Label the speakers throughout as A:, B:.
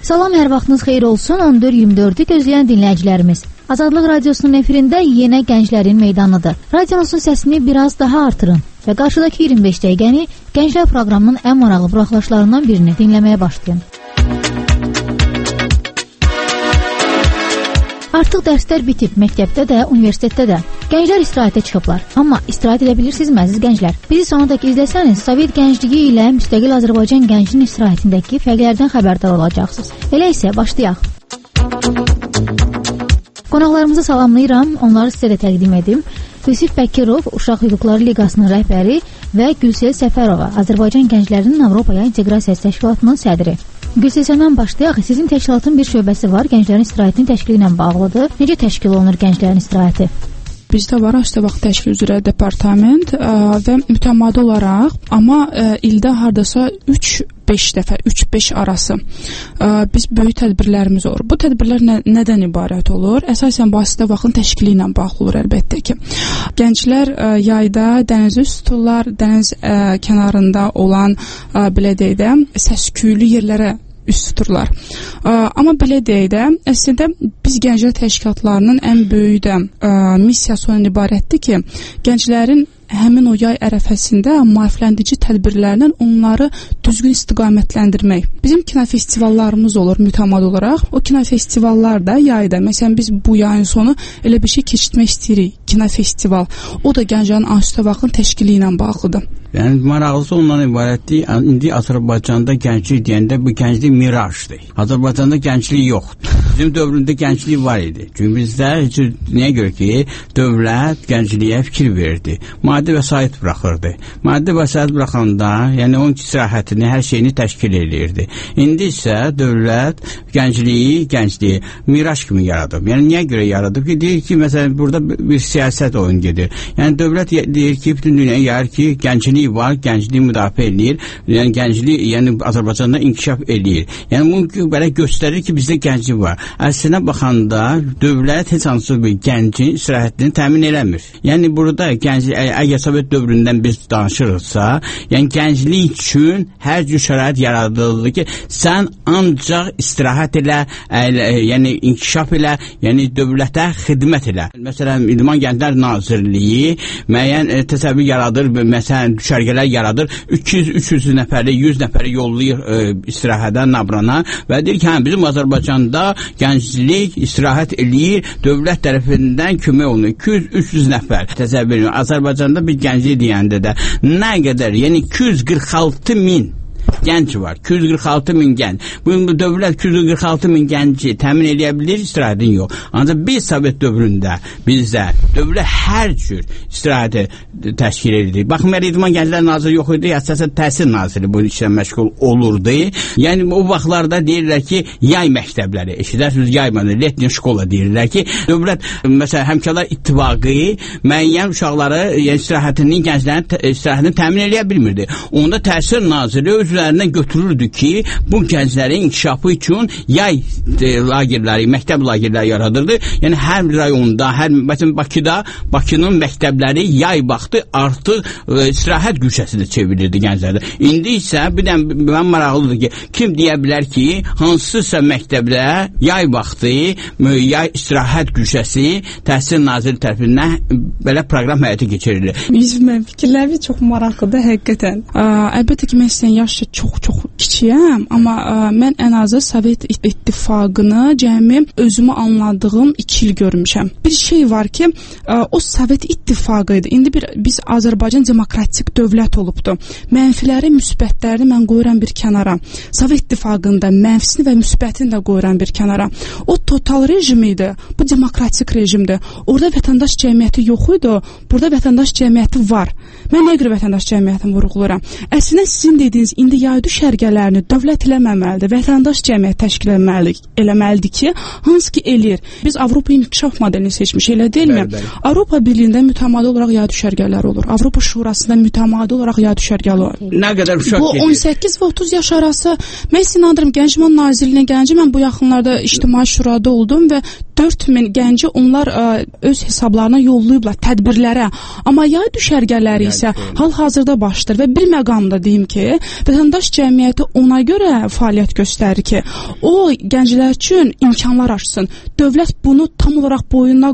A: Salam, hər vaxtınız xeyir olsun. 14-24-ü gözləyən dinləyicilərimiz. Azadlıq Radiosunun efirində yenə gənclərin meydanıdır. Radionuzun səsini biraz daha artırın və qarşıdakı 25 dəqiqəni Gənclər proqramının ən maraqlı buraxılışlarından birini dinləməyə başlayın. Artıq dərslər bitib, məktəbdə də, universitetdə də. Gənclər istirahətə çıxıblar. Amma istirahət edə bilirsinizmi, əziz gənclər? Bizi sonadək izləsəniz, Sovet gəncliyi ilə müstəqil Azərbaycan gəncinin istirahətindəki fərqlərdən xəbərdar olacaqsınız. Elə isə başlayaq. Qonaqlarımızı salamlayıram, onları sizə də təqdim edim. Yusif Bəkirov, Uşaq Hüquqları Liqasının rəhbəri və Gülsel Səfərova, Azərbaycan gənclərinin Avropaya inteqrasiyası təşkilatının sədri. Gülsel, səndən başlayaq. Sizin təşkilatın bir şöbəsi var, gənclərin istirahətinin təşkili ilə bağlıdır. Necə təşkil olunur gənclərin istirahəti?
B: Bizdə var Asti vaxt təşkil üzrə departament və mütəmadi olaraq, amma ildə hardasa 3-5 dəfə, 3-5 arası biz böyük tədbirlərimiz olur. Bu tədbirlər nədən ibarət olur? Əsasən bu Asti vaxtın təşkili ilə bağlı olur əlbəttə ki. Gənclər yayda dənizi üst tuturlar, dəniz kənarında olan, belə deyək də, səs-küylü yerlərə üst tuturlar. Amma belə deyək də, əslində biz gənclər təşkilatlarının ən böyük də missiyası ondan ibarətdir ki, gənclərin həmin o yay ərəfəsində maarifləndirici tədbirlərlə onları düzgün istiqamətləndirmək. Bizim kinofestivallarımız olur mütəmadi olaraq. O kinofestivallar da yayda, məsələn biz bu yayın sonu elə bir şey keçirtmək istəyirik, kinofestival. O da gənclərin asudə vaxtın təşkili ilə bağlıdır.
C: Yəni maraqlısı ondan ibarətdir. İndi Azərbaycanda gənclik deyəndə bu gənclik mirajdır. Azərbaycanda gənclik yoxdur. Bizim dövründə gənclik var idi. Çünki bizdə nəyə görə ki, dövlət gəncliyə fikir verdi. Maddi vəsait buraxırdı. Maddi vəsait buraxanda, yəni onun istirahətini, hər şeyini təşkil edirdi. İndi isə dövlət gəncliyi miraj kimi yaradıb. Yəni niyə görə yaradıb ki, deyir ki, məsələn burada bir siyasət oyun gedir. Yəni dövlət deyir ki, bütün dünyaya yayır ki, gənclik var, gəncliyi müdafiə edir. Yəni gənclik, yəni Azərbaycanda inkişaf edir. Yəni bunu belə göstərir ki, bizdə gənclik var. Əslində baxanda dövlət heç hansı bir gəncin istirahətini təmin eləmir. Yəni burada gənclik, əgər Sovet dövründən biz danışırıqsa, yəni gənclik üçün hər cür şərait yaradıldı ki, sən ancaq istirahət elə, yəni inkişaf elə, yəni dövlətə xidmət elə. Məsələn, İdman Gənclər Nazirliyi müəyyən təsəvvür yaradır, məsələn, düşərgələr yaradır, 200-300 nəfəri, 100 nəfəri yollayır istirahətə, Nabrana və deyir ki, bizim Azərbaycanda gənclik istirahət eləyir, dövlət tərəfindən kömək olunur. 200-300 nəfər. Təsəvvür edin, Azərbaycanda bir gənclik deyəndə də nə qədər, yəni 246 min gənc var, 246 min gənc. Bu dövlət 246 min gənci təmin edə bilir, istirahətin yox. Ancaq biz Sovet dövründə bizdə dövlət hər cür istirahəti təşkil edirdi. Baxmayaraq İdman Gənclər Naziri yox idi, əsasən Təhsil Naziri bu işlə məşğul olurdu. Yəni o vaxtlarda deyirlər ki, yay məktəbləri, eşidərsiniz, yay letniya şkola deyirlər ki, dövlət məsələn Həmkarlar İttifaqı müəyyən uşaqları, yəni istirahətinin, gənclərin istirahətini təmin edə bilmirdi. Onda Təhsil Naziri özlərindən götürürdü ki, bu gənclərin inkişafı üçün yay lagerləri, məktəb lagerləri yaradırdı. Yəni hər rayonda, məsələn Bakıda, Bakının məktəbləri yay vaxtı artıq istirahət güşəsinə çevirirdi gənclərdə. İndi isə bir də mən maraqlıdır ki, kim deyə bilər ki, hansısa məktəbdə yay vaxtı, yay istirahət güşəsi Təhsil Naziri tərəfindən belə proqram həyata keçirilir.
B: Bizim fikirləri çox maraqlıdır həqiqətən. Əlbəttə ki, mən sizin yaşca çox kiçiyəm, amma mən ən azı Sovet İttifaqını cəmi özümü anladığım 2 il görmüşəm. Bir şey var ki, o Sovet İttifaqı idi. İndi biz Azərbaycan demokratik dövlət olubdu. Mənfiləri, müsbətləri mən qoyuram bir kənara. Sovet İttifaqında mənfisini və müsbətini də qoyuram bir kənara. O total rejim idi, bu demokratik rejimdir. Orada vətəndaş cəmiyyəti yox idi, burada vətəndaş cəmiyyəti var. Mən nə görə vətəndaş cəmiyyətini vurğuluram? Əslində sizin dediyiniz indi yay düşərgələrini dövlət eləməməlidir, vətəndaş cəmiyyət təşkil eləməlidir ki, hansı ki eləyir. Biz Avropa inkişaf modelini seçmiş, elə deyilmi? Avropa Birliyində mütəmadi olaraq yay düşərgələri olur. Avropa Şurasında mütəmadi olaraq yay düşərgələri olur.
C: Nə qədər uşaq
B: bu 18 və 30 yaş arası. Mən inandırım, Gənclər Nazirliyinə gəlince mən bu yaxınlarda İctimai Şurada oldum və 4000 gənci onlar öz hesablarına yollayıblar tədbirlərə. Amma yay düşərgələri isə hal-hazırda başdır və bir məqamda deyim ki, vətəndaş cəmiyyəti ona görə fəaliyyət göstərir ki, o gənclər üçün imkanlar açsın. Dövlət bunu tam olaraq boynuna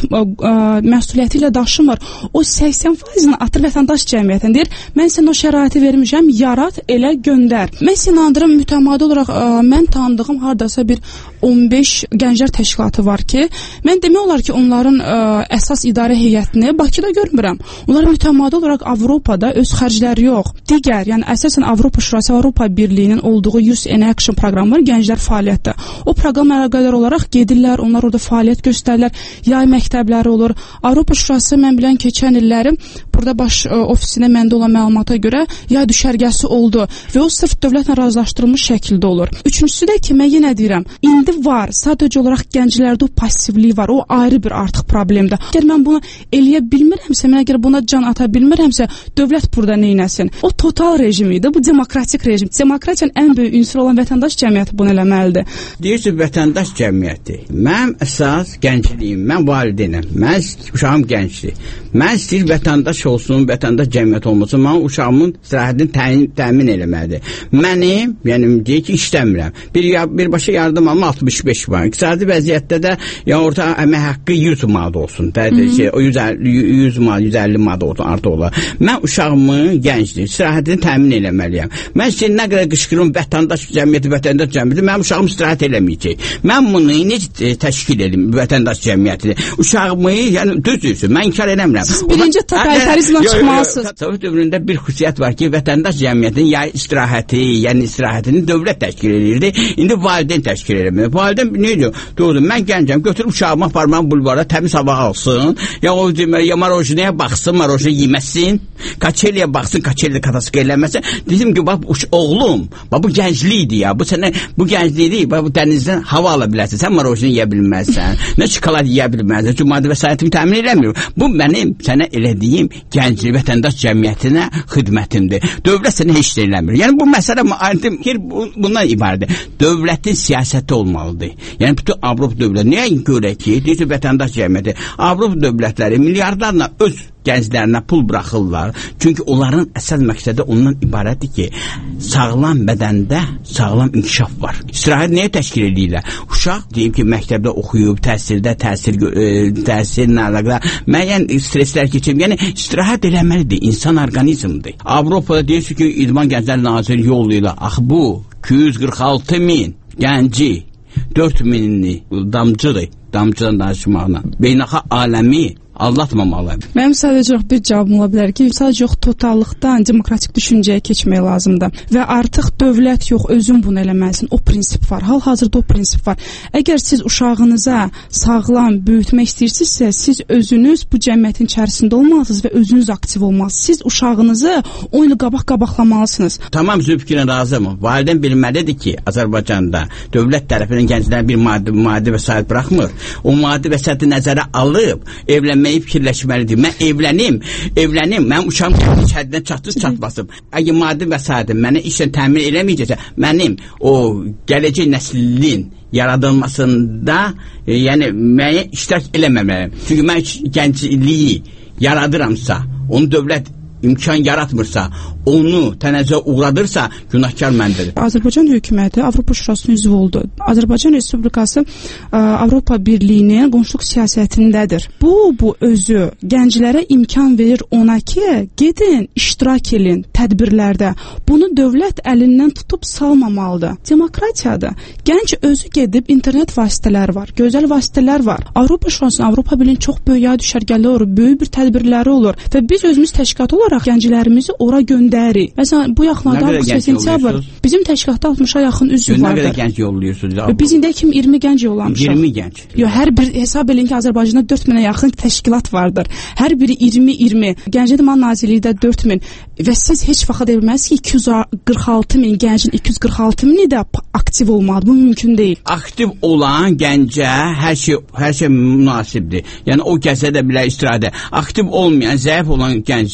B: məsuliyyəti ilə daşımır. O 80%-ni atır vətəndaş cəmiyyətinə. Deyir, mən sənə o şəraiti vermişəm, yarat, elə göndər. Mən inandırım, mütəmadi olaraq mən tanıdığım hardasa bir 15 gənclər təşkilatı var ki, mən demək olar ki, onların əsas idarə heyətini Bakıda görmürəm. Onlar mütəmadi olaraq Avropada öz xərcləri yox. Digər, yəni əsasən Avropa Şurası, Avropa Birliyinin olduğu Youth in Action proqramı var, gənclər fəaliyyətdə. O proqramla əlaqədar olaraq gedirlər, onlar orada fəaliyyət göstərirlər, yay məktəbləri olur. Avropa Şurası mən bilən keçən illəri burada baş ofisində məndə olan məlumata görə yay düşərgəsi oldu və o sırf dövlətlə razılaşdırılmış şəkildə olur. Üçüncüsü də ki, mən yenə deyirəm, indi var, sadəcə olaraq gənclərdə o passivlik var, o ayrı bir artıq problemdir. Əgər mən bunu eləyə bilmirəmsə, mən əgər buna can ata bilmirəmsə, dövlət burada neynəsin? O total rejim idi, bu demokratik rejim. Demokratiyanın ən böyük ünsürü olan vətəndaş cəmiyyəti bunu eləməlidir.
C: Deyirsiniz, vətəndaş cəmiyyəti. Mənim əsas gəncliyim, mən valideynəm, mən uşağım gəncdir. Mən istəyir vətəndaş olsun, vətəndaş cəmiyyət olmasın, mən uşağımın istirahətini təmin eləməlidir. Mənim, yəni deyək ki, işləmirəm. Birbaşa yardım alma 65 var. İqtisadi vəziyyətdə də ya orta əmək haqqı 100 manat olsun. O 100 manat, 150 manat olsun, artıq olar. Mən uşağımın gəncdir, istirahətini təmin eləməliyəm. Mən istəyir nə qədər qışqırım vətəndaş cəmiyyəti, mənim uşağım istirahət eləməyəcək. Mən bunu necə təşkil edim vətəndaş cəmiyyətini? Uşağımı, yəni düzdürsün, mən inkar eləmirəm.
B: Siz birinci totalitarizmdən çıxmalısınız.
C: Sovet dövründə bir xüsusiyyət var ki, vətəndaş cəmiyyətinin yay istirahəti, yəni istirahətini dövlət təşkil edirdi. İndi valideyn təşkil eləmir. Valideyn nə edir? Doğru, mən gəncəm, götürüb uşağımı aparmam bulvara, təmiz hava alsın. Ya o deməli, marojinaya baxsın, marojina yeməsin. Kaçeliyə baxsın, kaçeliyə kataskı eləməsin. Dedim ki, bax oğlum, bax bu gənclikdir ya. Bu sənə bu gənclikdir, bax bu dənizdən hava ala bilərsən. Sən marojina yeyə bilməzsən. Nə çikolata yeyə bilməzsən. Çünki maddi vəsaitimi təmin eləmir. Bu mənim sənə elədiyim gənclik vətəndaş cəmiyyətinə xidmətimdir. Dövlət sənə heç nə eləmir. Yəni bu məsələ bundan ibarətdir. Dövlətin siyasəti olmalıdır. Yəni bütün Avropa dövlətləri nəyə görə ki, deyir vətəndaş cəmiyyəti, Avropa dövlətləri milyardlarla öz gənclərinə pul buraxırlar. Çünki onların əsas məqsədi ondan ibarətdir ki, sağlam bədəndə sağlam inkişaf var. İstirahət nəyə təşkil edirlər? Uşaq deyim ki, məktəbdə oxuyub, təhsillə əlaqədar müəyyən streslər keçib. Yəni istirahət eləməlidir, insan orqanizmdir. Avropada deyirsiniz ki, İdman Gənclər Nazirliyi yollayırlar. Ax bu 246 min gənci 4000'ni damcıdır. Damcıdan danışmaqla. Beynəlxalq aləmi aldatmamalı.
B: Mənim sadəcə bir cavabım ola bilər ki, sadəcə yox totallıqdan demokratik düşüncəyə keçmək lazımdır və artıq dövlət yox, özün bunu eləməlisin. O prinsip var. Hal-hazırda o prinsip var. Əgər siz uşağınıza sağlam böyütmək istəyirsinizsə, siz özünüz bu cəmiyyətin içərisində olmalısınız və özünüz aktiv olmalısınız. Siz uşağınızı oyunu qabaqlamalısınız.
C: Tamam, sizin fikrinə razıyam. Valideyn bilməlidir ki, Azərbaycanda dövlət tərəfindən gənclərə bir maddi vəsait buraxmır. O maddi vəsaiti nəzərə alıb evlənməyi fikirləşməlidir. Mən evlənim, mənim uşağım həddindən çatmasın. Əgər maddi vəsaitim mənə işlə təmin eləməyəcəksə, mənim o gələcək nəslin yaradılmasında yəni müəyyən iştirak eləməməliyəm. Çünki mən gəncliyi yaradıramsa, onu dövlət imkan yaratmırsa, onu tənəzzülə uğradırsa, günahkar məndir.
B: Azərbaycan hökuməti Avropa Şurasının üzvü oldu. Azərbaycan Respublikası Avropa Birliyinin qonşuluq siyasətindədir. Bu özü gənclərə imkan verir ona ki, gedin, iştirak edin tədbirlərdə. Bunu dövlət əlindən tutub salmamalıdır. Demokratiyadır. Gənc özü gedib internet vasitələri var, gözəl vasitələr var. Avropa Şurasının, Avropa Birliyinin çox böyük yay düşərgələri olur, böyük bir tədbirləri olur və biz özümüz təşkilat olaraq gənclərimizi ora göndəririk. Məsələn, bu yaxınlarda avqust sentyabr bizim təşkilatda 60-a yaxın üzv vardır.
C: Nə qədər gənc yollayırsınız?
B: Biz indi kimi 20 gənc yollamışıq.
C: 20 gənc.
B: Yox, hər bir hesab edin ki, Azərbaycanda 4000-ə yaxın təşkilat vardır. Hər biri 20. Gənclər İdman Nazirliyində 4000 və siz heç vaxt deyə bilməzsiniz ki, 246 min gəncin 246 mini də aktiv olmalıdır. Bu mümkün deyil.
C: Aktiv olan gəncə hər şey münasibdir. Yəni o gəzə də bilər istirahədə. Aktiv olmayan, zəif olan gənci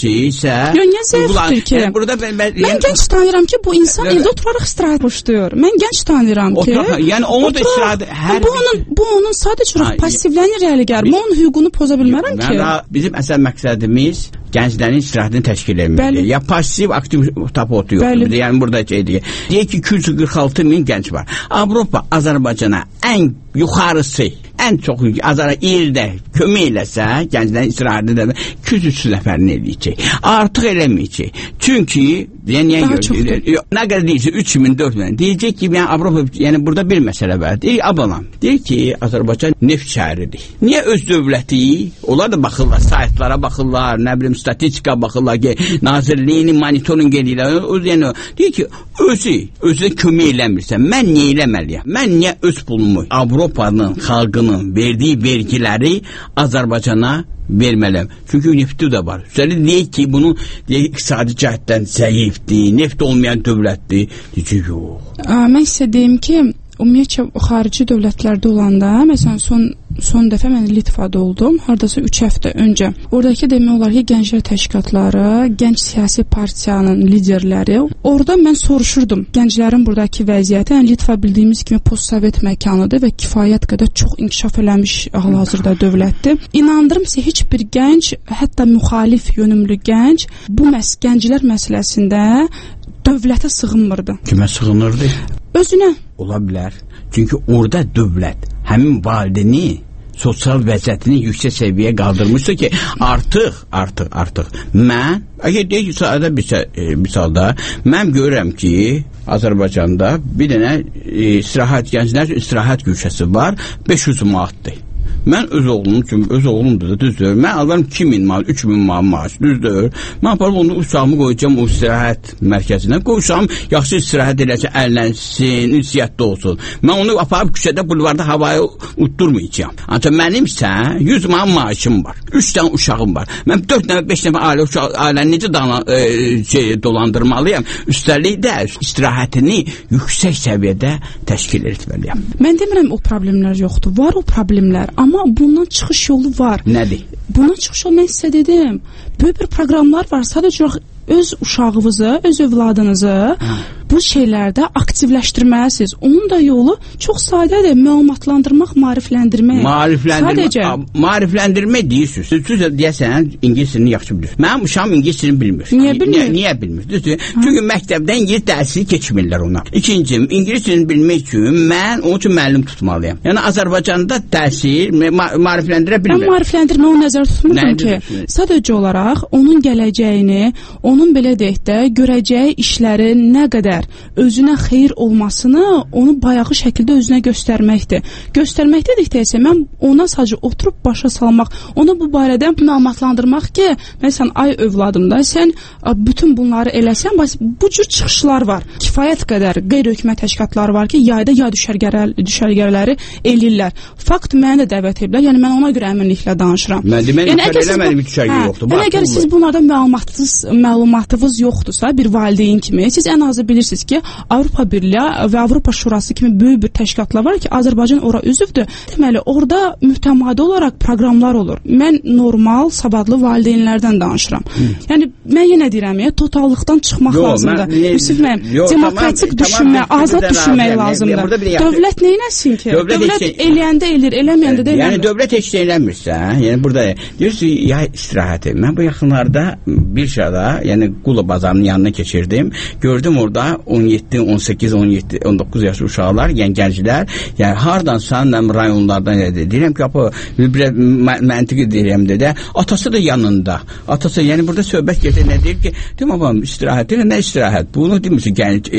C: zəifdirsə,
B: niyə zəifdir ki?
C: Yəni burada
B: mən gənc tanıyıram ki, bu insan evdə oturaraq istirahət başlayır. Mən gənc tanıyıram ki,
C: yəni onu da istirahət
B: bu onun sadəcə passivlənir rəligar. Mən onun hüququnu poza bilmərəm ki.
C: Bizim əsas məqsədimiz gənclərin istirahətini təşkil etməkdir. Ya pasiv, aktiv tapotu yoxdur. Yəni burada deyək ki, 246 min gənc var. Avropa Azərbaycana ən yuxarısı, ən çox ildə kömək eləsə, gənclərin istirahətində 200-300 nəfərini eləyəcək. Artıq eləməyəcək. Çünki nə qədər deyəcək, 3000, 4000 deyəcək ki, Avropa, yəni burada bir məsələ var. Deyir ki, Azərbaycan neft şəhəridir. Niyə öz dövləti? Onlar da baxırlar, saytlara baxırlar, nə bilim, statistika baxırlar ki, nazirliyini monitoring edirlər. Deyir ki, özü kömək eləmirsə, mən niyə eləməliyəm? Mən niyə öz pulumu Avropanın xalqının verdiyi vergiləri Azərbaycana verməliyəm? Çünki nefti də var. Üstəlik deyək ki, bunun iqtisadi cəhətdən zəifdir, neft olmayan dövlətdir. Deyəcək, yox.
B: Mən sizə deyim ki, ümumiyyətlə xarici dövlətlərdə olanda, məsələn, son dəfə mən Litvada oldum, hardasa 3 həftə öncə. Oradakı demək olar ki, gənclər təşkilatları, gənc siyasi partiyanın liderləri, orada mən soruşurdum gənclərin buradakı vəziyyəti. Yəni Litva bildiyimiz kimi postsovet məkanıdır və kifayət qədər çox inkişaf eləmiş hal-hazırda dövlətdir. İnandırım sizə, heç bir gənc, hətta müxalif yönümlü gənc bu gənclər məsələsində dövlətə sığınmırdı.
C: Kimə sığınırdı?
B: Özünə.
C: Ola bilər. Çünki orada dövlət həmin valideni sosial vəziyyətini yüksək səviyyəyə qaldırmışdı ki, artıq mən, əgər deyək ki, sadə misalda, mən görürəm ki, Azərbaycanda bir dənə gənclər istirahət güşəsi var, 500 manatdır. Mən öz oğlum üçün, öz oğlumdur da, düzdür. Mən alıram 2000 manat, 3000 manat maaş, düzdür. Mən aparıb onu uşağımı qoyacağım o istirahət mərkəzinə. Qoyacağım, yaxşı istirahət eləsin, əllənsin, ünsiyyətdə olsun. Mən onu aparıb küçədə, bulvarda havaya utdurmayacağım. Ancaq mənimsə 100 manat maaşım var. 3 dənə uşağım var. Mən 4 dənə, 5 dənə ailəni necə dolandırmalıyam? Üstəlik də istirahətini yüksək səviyyədə təşkil etməliyəm.
B: Mən demirəm o problemlər yoxdur. Var o problemlər. Amma bundan çıxış yolu var.
C: Nədir?
B: Bundan çıxış yolu mən sizə dedim. Böyük bir proqramlar var. Sadəcə öz uşağınızı, öz övladınızı bu şeylərdə aktivləşdirməlisiniz. Onun da yolu çox sadədir. Məlumatlandırmaq, maarifləndirmək.
C: Maarifləndirmək deyirsiniz. Siz deyəsən, ingilisini yaxşı bilirsiniz. Mənim uşağım ingilisini bilmir.
B: Niyə bilmir?
C: Niyə bilmir? Çünki məktəbdən ingilis dərsi keçmirlər ona. İkinci, ingilisini bilmək üçün mən onun üçün müəllim tutmalıyam. Yəni Azərbaycanda təhsil maarifləndirə bilmir.
B: Mən maarifləndirmə onu nəzərdə tutmuram ki, sadəcə olaraq onun gələcəyini, onun belə deyək də, görəcəyi işlərin nə qədər özünə xeyir olmasını onu bayağı şəkildə özünə göstərməkdir. Göstərmək dedikdə mən ona sadəcə oturub başa salmaq, ona bu barədə məlumatlandırmaq ki, məsələn, ay övladımda sən bütün bunları eləsən, bu cür çıxışlar var. Kifayət qədər qeyri-hökumət təşkilatları var ki, yayda yay düşərgələri eləyirlər. Fakt məni də dəvət ediblər, yəni mən ona görə əminliklə danışıram.
C: Yəni
B: əgər siz bunlarda məlumatınız yoxdursa, bir valideyn kimi, siz ən azı bilirsiniz ki, Avropa Birliyi və Avropa Şurası kimi böyük bir təşkilatlar var ki, Azərbaycan ora üzvdür. Deməli, orada mütəmadi olaraq proqramlar olur. Mən normal, savadlı valideynlərdən danışıram. Yəni, mən yenə deyirəm, totallıqdan çıxmaq lazımdır. Yusuf müəllim, demokratik düşünmək, azad düşünmək lazımdır. Dövlət neynəsin ki? Dövlət eləyəndə eləyir, eləməyəndə də eləmir.
C: Yəni, dövlət heç də eləmirsə, yəni burada, deyirsiniz, yay istirahəti. Mən bu yaxınlarda bir şada, yəni Qula bazarının yanına keçirdim. Gördüm orada 17, 18, 17, 19 yaşlı uşaqlar, yəni gənclər, yəni hardansa rayonlardan deyirəm ki, məntiqi deyirəm də, atası da yanında. Atası, yəni burada söhbət gedir, nə deyir ki, deyim babam, istirahət, nə istirahət? Bunu demirsin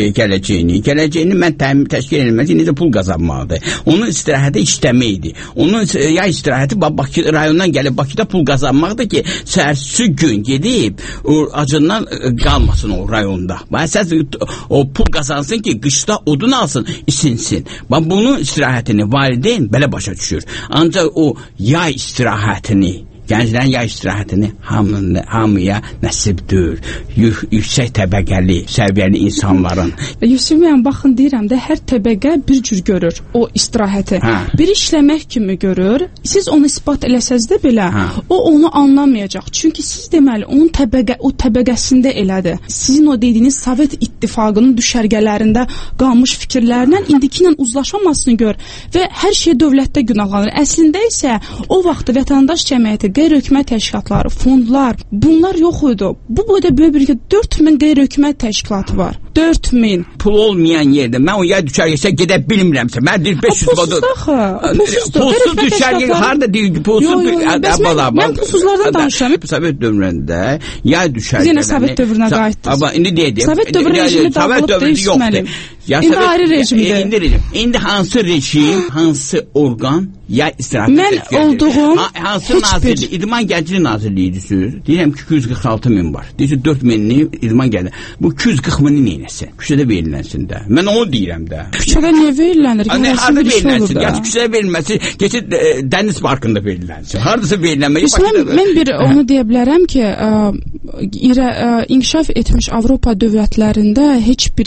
C: gələcəyini mən təşkil edilməsi, necə pul qazanmalıdır. Onun istirahəti işləməkdir. Onun istirahəti rayondan gəlib Bakıda pul qazanmaqdır ki, səhərsi gün gedib, acından qalmasın o rayonda. Əsas o pul qazansın ki, qışda odun alsın, isinsin. Bunun istirahətini valideyn belə başa düşür. Ancaq o yay istirahətini Gənclərin yay istirahətini hamıya nəsibdir. Yüksək təbəqəli, səviyyəli insanların.
B: Yusuf müəllim, baxın deyirəm də, hər təbəqə bir cür görür o istirahəti. Bir işləmək kimi görür. Siz onu isbat eləsəz də belə, o onu anlamayacaq. Çünki siz deməli onun o təbəqəsində elədir. Sizin o dediyiniz Sovet İttifaqının düşərgələrində qalmış fikirlərlə indiki ilə uzlaşmamasını gör və hər şey dövlətdə günahlanır. Əslində isə o vaxt vətəndaş cəmiyyəti, qeyri-hökumət təşkilatları, fondlar, bunlar yox idi. Bu boyda böyük bir 4000 qeyri-hökumət təşkilatı var. 4000.
C: Pul olmayan yerdə mən o yay düşərgəsə gedə bilmirəmsə, mən 500 qodur. Pulsuz düşərgə harda deyil? Pulsuz
B: mən pulsuzlardan danışıram.
C: Sovet dövründə yay düşərgələri.
B: Yenə Sovet dövrünə qayıtdınız.
C: Amma indi deyək.
B: Sovet dövrü rejimi dağılıb deyilməli. İndi ayrı rejimdir.
C: İndi hansı rejim, hansı orqan yay istirahət
B: mən olduğum
C: hansı nazirlik, İdman Gənclik Nazirliyidir. Deyirəm ki, 246 min var. Deyirəm 4 minini İdman Gənclik. Bu 240 mini neynəsin? Küçədə verilənsin də. Mən onu deyirəm də.
B: Küçədə niyə verilənir?
C: Harada verilənsin? Ya küçədə verilməsi, keçid dəniz parkında verilənsin. Hardasa verilənmək.
B: Mən onu deyə bilərəm ki, inkişaf etmiş Avropa dövlətlərində heç bir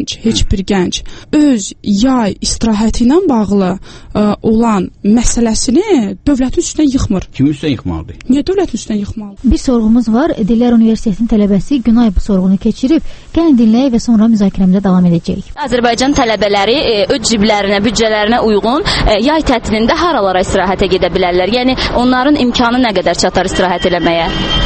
B: gənc öz yay istirahəti ilə bağlı olan məsələsini dövlətin üstünə yıxmır.
C: Kim üstünə yıxmalıdır?
B: Niyə dövlətin üstünə yıxmalıdır?
A: Bir sorğumuz var. Dillər Universitetinin tələbəsi Günay bu sorğunu keçirib. Gəlin dinləyək və sonra müzakirəmizə davam edəcəyik.
D: Azərbaycan tələbələri öz ciblərinə, büdcələrinə uyğun yay tətilində haralara istirahətə gedə bilərlər? Yəni onların imkanı nə qədər çatar istirahət eləməyə?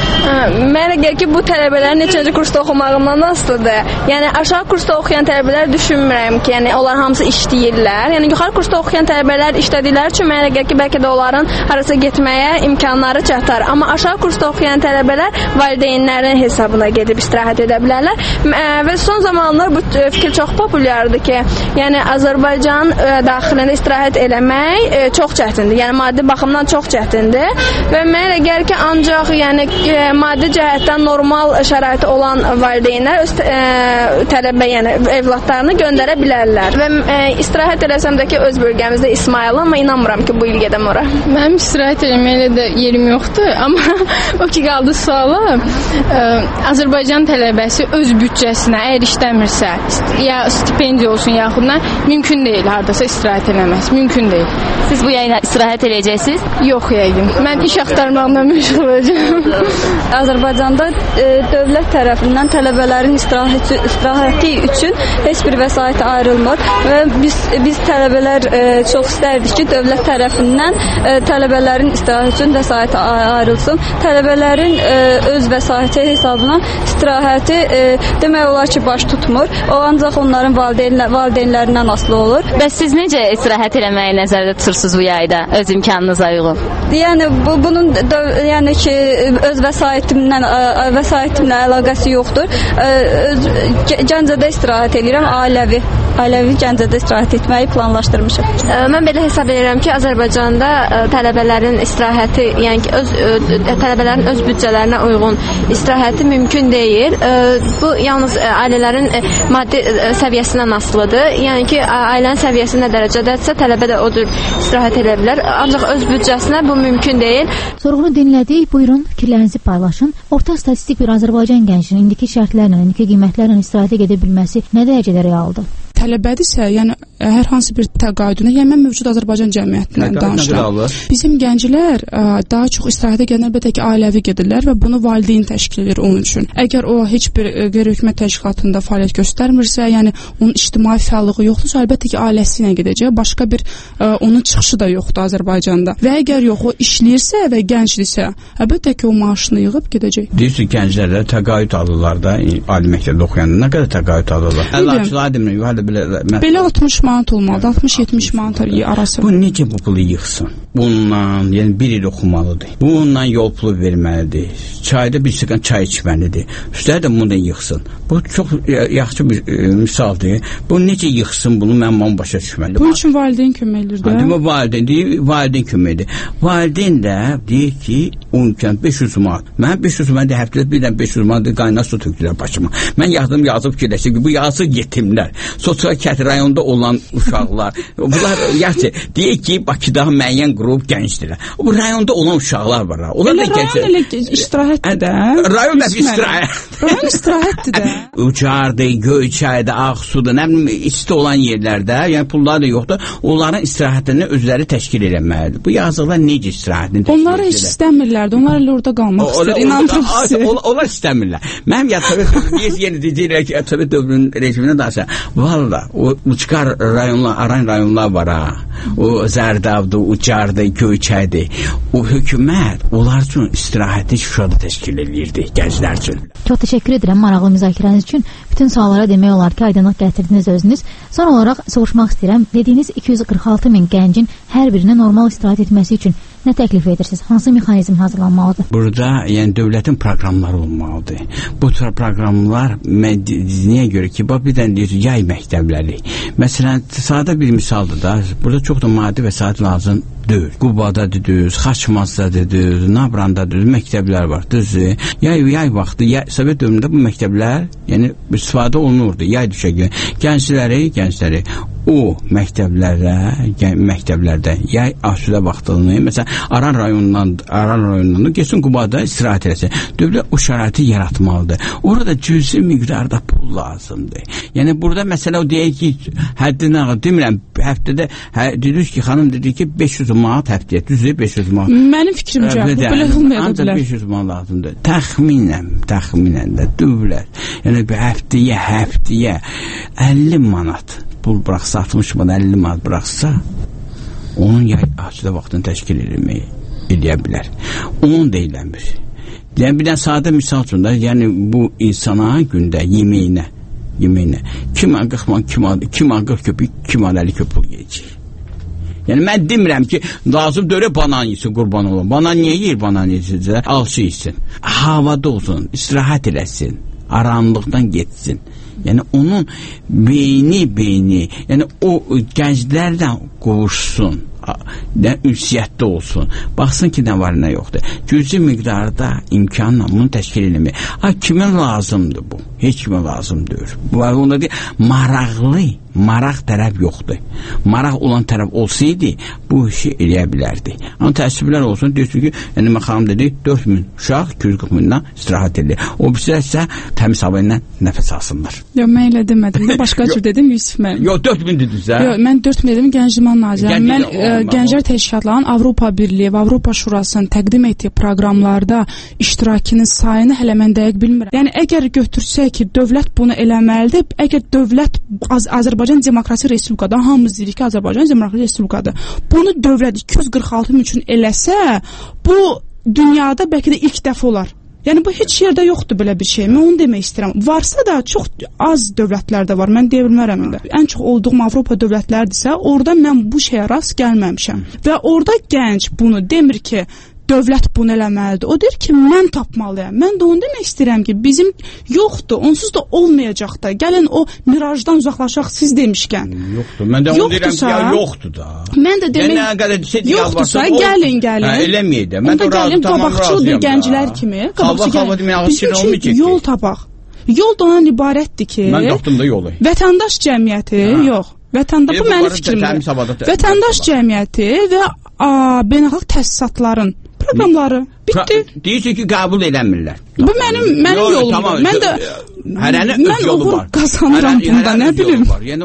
E: Mənə gəlir ki, bu tələbələrin neçənci kursda oxumağından asılıdır. Yəni aşağı kursda oxuyan tələbələr düşünmürəm ki, yəni onlar hamısı işləyirlər. Yəni yuxarı kursda oxuyan tələbələr işlədikləri üçün mənə gəlir ki, bəlkə də onların harasa getməyə imkanları çatar. Amma aşağı kursda oxuyan tələbələr valideynlərin hesabına gedib istirahət edə bilərlər. Və son zamanlar bu fikir çox populyardır ki, yəni Azərbaycan daxilində istirahət eləmək çox çətindir. Yəni maddi baxımdan çox çətindir. Və mənə gəlir ki, ancaq yəni maddi cəhətdən normal şəraiti olan valideynlər öz tələbə, yəni evladlarını göndərə bilərlər. Və istirahət eləsəm də ki, öz bölgəmizdə İsmayıl, amma inanmıram ki, bu il gedəm ora.
F: Mənim istirahət eləməklə də yerim yoxdur, amma o ki qaldı suala, Azərbaycan tələbəsi öz büdcəsinə əgər işləmirsə, ya stipendiya olsun yaxud nə, mümkün deyil hardasa istirahət eləməz, mümkün deyil.
D: Siz bu yayına istirahət eləyəcəksiniz?
F: Yox yəqin. Mən iş axtarmaqla məşğul olacağam.
G: Azərbaycanda dövlət tərəfindən tələbələrin istirahəti üçün heç bir vəsait ayrılmır və biz tələbələr çox istərdik ki, dövlət tərəfindən tələbələrin istirahəti üçün vəsait ayrılsın. Tələbələrin öz vəsaiti hesabına istirahəti demək olar ki, baş tutmur. O ancaq onların valideynlərindən asılı olur.
D: Bəs siz necə istirahət eləməyi nəzərdə tutursunuz bu yayda öz imkanınıza uyğun?
G: Yəni bunun yəni ki, öz vəsaitimlə əlaqəsi yoxdur. Gəncədə istirahət edirəm, ailəvi Gəncədə istirahət etməyi planlaşdırmışam.
E: Mən belə hesab edirəm ki, Azərbaycanda tələbələrin istirahəti, yəni ki, tələbələrin öz büdcələrinə uyğun istirahəti mümkün deyil. Bu yalnız ailələrin maddi səviyyəsindən asılıdır. Yəni ki, ailənin səviyyəsi nə dərəcədədirsə, tələbə də o cür istirahət edə bilər. Ancaq öz büdcəsinə bu mümkün deyil.
A: Sorğunu dinlədik. Buyurun, fikirlərinizi paylaşın. Orta statistik bir Azərbaycan gəncinin indiki şərtlərlə, indiki qiymətlərlə istirahətə gedə bilməsi nə dərəcədə realdır?
B: Tələbədirsə, yəni hər hansı bir təqaüdünə, yəni mən mövcud Azərbaycan cəmiyyətindən danışıram. Bizim gənclər daha çox istirahətə gedən əlbəttə ki, ailəvi gedirlər və bunu valideyn təşkil edir onun üçün. Əgər o heç bir qeyri-hökumət təşkilatında fəaliyyət göstərmirsə, yəni onun ictimai fəallığı yoxdursa, əlbəttə ki, ailəsi ilə gedəcək. Başqa bir onun çıxışı da yoxdur Azərbaycanda. Və əgər yox, o işləyirsə və gəncdirsə, əlbəttə ki, o maaşını yığıb gedəcək.
C: Deyirsiniz, gənclərlə təqaüd alırlar da, ali məktəbdə oxuyanda nə qədər təqaüd alırlar?
B: Belə 60 manat olmalıdır, 60-70 manat arası.
C: Bu necə bu pulu yığsın? Bundan, yəni bir il oxumalıdır. Bundan yol pulu verməlidir. Çayda bir stəkan çay içməlidir. Üstəlik də bunu da yığsın. Bu çox yaxşı bir misaldır. Bu necə yığsın bunu mən başa düşməlidir.
B: Bunun üçün valideyn köməkdir də.
C: Demə valideyn köməkdir. Valideyn də deyir ki, o imkan 500 manat. Mən 500 manat həftədə birdən 500 manat qaynar su tökdülər başıma. Mən yazıb fikirləşdim ki, bu yazıq yetimlər. Sosial kənd rayonunda olan olan uşaqlar, bunlar yaxşı deyək ki, Bakıda müəyyən qrup gəncdirlər. Bu rayonda olan uşaqlar var. Onlar da
B: rayon elə istirahətdir də.
C: Rayon da istirahət.
B: Rayon istirahətdir də.
C: Ucardı, Göyçaydı, Ağsuda, nə bilim, isti olan yerlərdə, yəni pullar da yoxdur. Onların istirahətini özləri təşkil eləməlidir. Bu yazıqlar necə istirahətini təşkil edirlər?
B: Onlar heç istəmirlərdi. Onlar elə orada qalmaq istəyir. İnandım sizi.
C: Onlar istəmirlər. Mənim Sovet yeni deyirlər ki, Sovet dövrünün rejiminə danışa. Valla, o çıxar rayonlar, aran rayonlar var ha. O Zərdabdı, Ucardı, Göyçaydı. O hökumət onlar üçün istirahəti Şuşada təşkil edirdi gənclər üçün.
A: Çox təşəkkür edirəm maraqlı müzakirəniz üçün. Bütün suallara demək olar ki, aydınlıq gətirdiniz özünüz. Son olaraq soruşmaq istəyirəm. Dediyiniz 246 min gəncin hər birinə normal istirahət etməsi üçün nə təklif edirsiniz? Hansı mexanizm hazırlanmalıdır?
C: Burada yəni dövlətin proqramları olmalıdır. Bu proqramlar niyə görə ki, bir dənə deyir, yay məktəbləri. Məsələn, sadə bir misaldır da, burada çox da maddi vəsait lazım deyil. Qubada düz, Xaçmazda düz, Nabranda düz məktəblər var, düzdür. Yay vaxtı, Sovet dövründə bu məktəblər, yəni istifadə olunurdu. Yay düşəgən gəncləri o məktəblərdə yay asudə vaxtını, məsələn, Aran rayonundan getsin Qubada istirahət eləsin. Dövlət o şəraiti yaratmalıdır. Orada cüzi miqdarda pul lazımdır. Yəni burada məsələ o deyək ki, həddindən demirəm, həftədə dedik ki, xanım dedi ki, 500 manat həftəyə, düzdür 500 manat.
B: Mənim fikrimcə, bu belə olmaya
C: bilər. Ancaq 500 manat lazımdır. Təxminən də dövlət, yəni həftəyə 50 manat pul bıraxsa, 60 manat 50 manat bıraxsa, onun yay asudə vaxtını təşkil edə bilər. Onun da eləmir. Yəni bir dənə sadə misal üçün də, yəni bu insana gündə yeməyinə kim 40 man, kim 40 köpük, kim 50 köpük yiyəcək. Yəni mən demirəm ki, lazım dörə banan yesin, qurban olun. Banan niyə yiyir, banan yesin? Alçı yesin. Havada olsun, istirahət eləsin, aranlıqdan getsin. Yəni onun beyni, yəni o gənclərdən qovuşsun, ünsiyyətdə olsun. Baxsın ki, nə var, nə yoxdur. Cüzi miqdarda imkanla bunu təşkil eləmək. Kimə lazımdır bu? Heç kimə lazım deyil. Onda deyil, maraq tərəf yoxdur. Maraq olan tərəf olsaydı, bu işi eləyə bilərdi. Amma təəssüflər olsun, deyirsin ki, yəni mən xanım dedi, 4000 uşaq 240 mindən istirahət edir. O bizə isə təmiz hava ilə nəfəs alsınlar.
B: Yox, mən elə demədim. Başqa cür dedim, Yusuf mən.
C: Yox, 4000 dediniz hə? Yox,
B: mən 4000 dedim, Gəncliman Nazirliyi. Mən Gənclər Təşkilatlarının Avropa Birliyi və Avropa Şurasının təqdim etdiyi proqramlarda iştirakının sayını hələ mən dəqiq bilmirəm. Yəni əgər götürsək ki, dövlət bunu eləməlidir, əgər dövlət Azərbaycan Demokratik Respublikada, hamımız deyirik ki, Azərbaycan Demokratik Respublikada, bunu dövlət 246 min üçün eləsə, bu dünyada bəlkə də ilk dəfə olar. Yəni bu heç yerdə yoxdur belə bir şey. Mən onu demək istəyirəm. Varsa da çox az dövlətlərdə var. Mən deyə bilmərəm indi. Ən çox olduğum Avropa dövlətlərdirsə, orada mən bu şeyə rast gəlməmişəm. Və orada gənc bunu demir ki, dövlət bunu eləməlidir. O deyir ki, mən tapmalıyam. Mən də onu demək istəyirəm ki, bizim yoxdur, onsuz da olmayacaq da. Gəlin o mirajdan uzaqlaşaq siz demişkən.
C: Yoxdur. Mən də onu deyirəm ki, yoxdur da.
B: Mən də demək, yoxdursa, gəlin.
C: Eləməyək də.
B: Onda gəlin qabaqçıl gənclər kimi. Bizim üçün yol tapaq. Yol da ondan ibarətdir ki,
C: mən tapdım da yolu.
B: Vətəndaş cəmiyyəti, yox. Bu mənim fikrimdir. Vətəndaş cəmiyyəti və beynəlxalq təsisatların proqramları bitdi.
C: Deyirsən ki, qəbul eləmirlər.
B: Bu mənim yolumdur. Mən də mən uğur qazanıram bunda, nə bilim.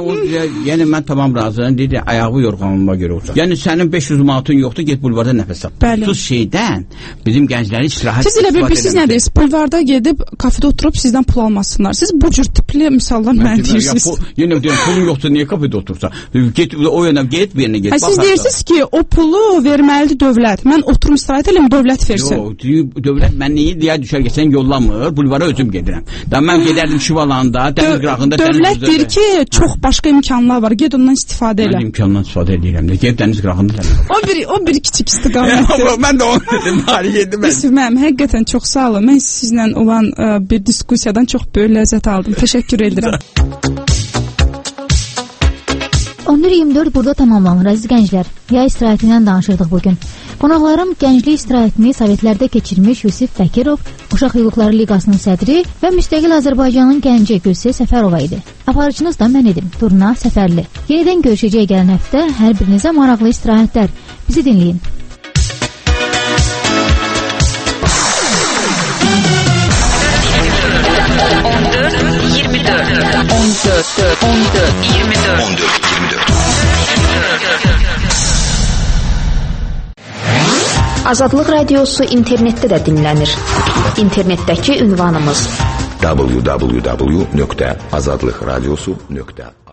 C: Yəni mən tamam razıyam. Deyir, ayağı yorğanıma görə olacaq. Yəni sənin 500 manatın yoxdur, get bulvarda nəfəs al. Bu şeydən bizim gəncləri istirahət.
B: Siz elə bilirsiniz nə deyirsiniz? Bulvarda gedib kafedə oturub sizdən pul almasınlar. Siz bu cür tipli misallar mənə deyirsiniz.
C: Yəni deyirəm, pulun yoxdur, niyə kafedə otursan? Get o yana get, bir yerə get.
B: Siz deyirsiniz ki, o pulu verməlidir dövlət. Mən oturum istirahət eləm, dövlət versin.
C: Yox, dövlət mən niyə deyə düşər geçən yollamır, bulvara özüm gedirəm. Mən gedərdim Şivalanda, dəniz qırağında.
B: Dövlət deyir ki, çox başqa imkanlar var, ged ondan istifadə elə.
C: Mən imkandan istifadə edirəm də, ged dəniz qırağında.
B: O bir kiçik istiqamətdir.
C: Mən də onu dedim, bari yedim mən.
B: Yusuf müəllim, həqiqətən çox sağ olun. Mən sizlə olan bir diskusiyadan çox böyük ləzzət aldım. Təşəkkür edirəm.
A: 14 24 burada tamamlanır əziz gənclər. Yay istirahətindən danışırdıq bugün. Qonaqlarım gənclik istirahətini Sovetlərdə keçirmiş Yusif Bəkirov, Uşaq Hüquqları Liqasının sədri və müstəqil Azərbaycanın gənci Gülsel Səfərova idi. Aparıcınız da mən idim, Turna Səfərli. Yenidən görüşəcək gələn həftə hər birinizə maraqlı istirahətlər. Bizi dinləyin.
H: Azadlıq Radiosu internetdə də dinlənir. İnternetdəki ünvanımız
I: www.azadlıqradiosu.com